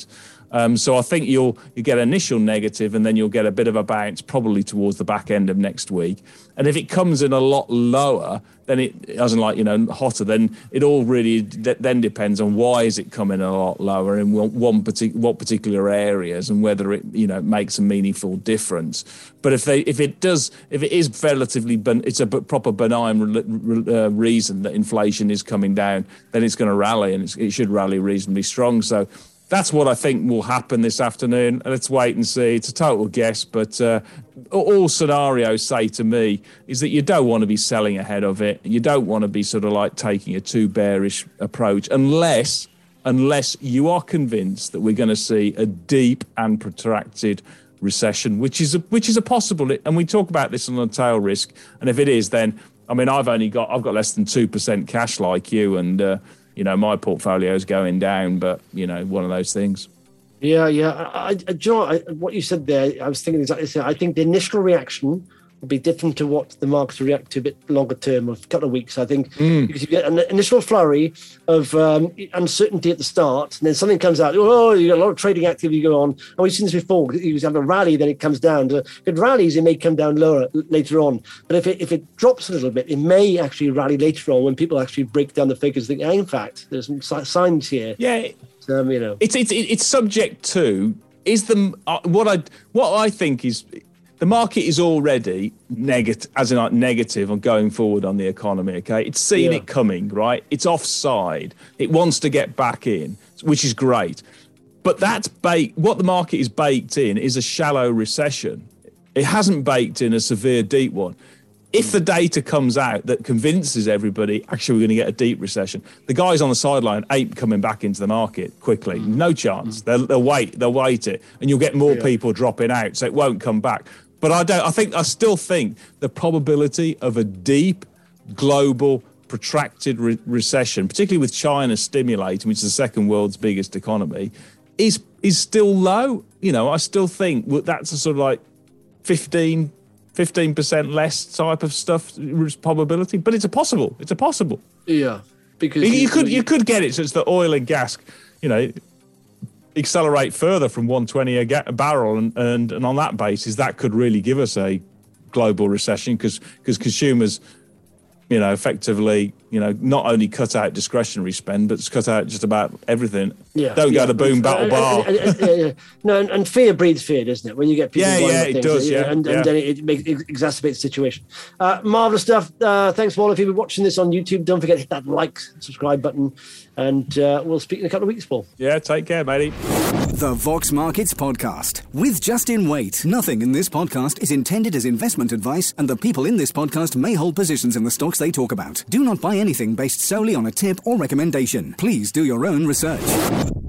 Um, so I think you'll you get initial negative, and then you'll get a bit of a bounce probably towards the back end of next week. And if it comes in a lot lower, then it doesn't like, you know, hotter, then it all really then depends on why is it coming a lot lower in one particular what particular areas, and whether it, you know, makes a meaningful difference. But if they if it does if it is relatively it's a proper benign uh, reason that inflation is coming down, then it's going to rally, and it's, it should rally reasonably strong. So that's what I think will happen this afternoon. Let's wait and see. It's a total guess, but uh, all scenarios say to me is that you don't want to be selling ahead of it. You don't want to be sort of like taking a too bearish approach unless unless you are convinced that we're going to see a deep and protracted recession, which is a, which is a possible. And we talk about this on the tail risk. And if it is, then I mean, I've only got I've got less than two percent cash like you, and uh, you know, my portfolio is going down, but, you know, one of those things.
Yeah, yeah. I, I, do you know what, I, what you said there, I was thinking exactly the same. I think the initial reaction will be different to what the markets react to a bit longer term, of a couple of weeks, I think. Mm. Because you get an initial flurry of um, uncertainty at the start, and then something comes out, oh, you got a lot of trading activity going on. And we've seen this before. You have a rally, then it comes down. If it rallies, it may come down lower later on. But if it if it drops a little bit, it may actually rally later on when people actually break down the figures. Think, hey, in fact, there's some signs here.
Yeah.
Um, you know,
it's it's it's subject to is the uh, what I what I think is. The market is already negative, as in like negative on going forward on the economy, okay? It's seen yeah. it coming, right? It's offside. It wants to get back in, which is great. But that's baked, what the market is baked in is a shallow recession. It hasn't baked in a severe deep one. If the data comes out that convinces everybody, actually, we're going to get a deep recession, the guys on the sideline ain't coming back into the market quickly. No chance. They'll, they'll wait. They'll wait it. And you'll get more yeah. people dropping out, so it won't come back. But I don't. I think. I still think the probability of a deep, global, protracted re- recession, particularly with China stimulating, which is the second world's biggest economy, is is still low. You know, I still think that's a sort of like fifteen percent less type of stuff probability. But it's a possible. It's a possible.
Yeah, because
you,
you,
you could you could get it. So it's the oil and gas. You know. Accelerate further from one twenty a, ga- a barrel, and, and and on that basis, that could really give us a global recession because because consumers, you know, effectively, you know, not only cut out discretionary spend, but cut out just about everything. Yeah, don't
yeah.
go to boom battle
uh,
bar.
Uh, uh, uh, uh, no, and, and fear breeds fear, doesn't it? When you get people,
yeah, yeah, it
things,
does, yeah,
and, and
yeah.
then it, it, makes, it exacerbates the situation. Uh, marvelous stuff. Uh, thanks for all of you watching this on YouTube. Don't forget to hit that like, subscribe button, and uh, we'll speak in a couple of weeks, Paul.
Yeah, take care, matey.
The Vox Markets Podcast with Justin Waite. Nothing in this podcast is intended as investment advice, and the people in this podcast may hold positions in the stocks they talk about. Do not buy anything based solely on a tip or recommendation. Please do your own research.